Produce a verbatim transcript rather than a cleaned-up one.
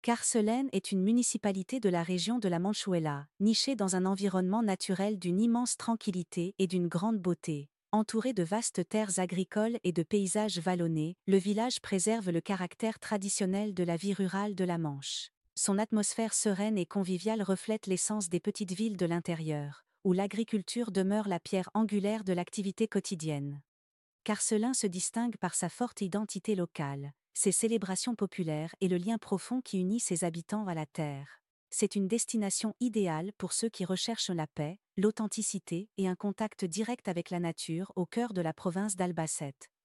Carcelen est une municipalité de la région de la Manchuela, nichée dans un environnement naturel d'une immense tranquillité et d'une grande beauté. Entouré de vastes terres agricoles et de paysages vallonnés, le village préserve le caractère traditionnel de la vie rurale de la Manche. Son atmosphère sereine et conviviale reflète l'essence des petites villes de l'intérieur, où l'agriculture demeure la pierre angulaire de l'activité quotidienne. Carcelin se distingue par sa forte identité locale, ses célébrations populaires et le lien profond qui unit ses habitants à la terre. C'est une destination idéale pour ceux qui recherchent la paix, l'authenticité et un contact direct avec la nature au cœur de la province d'Albacete.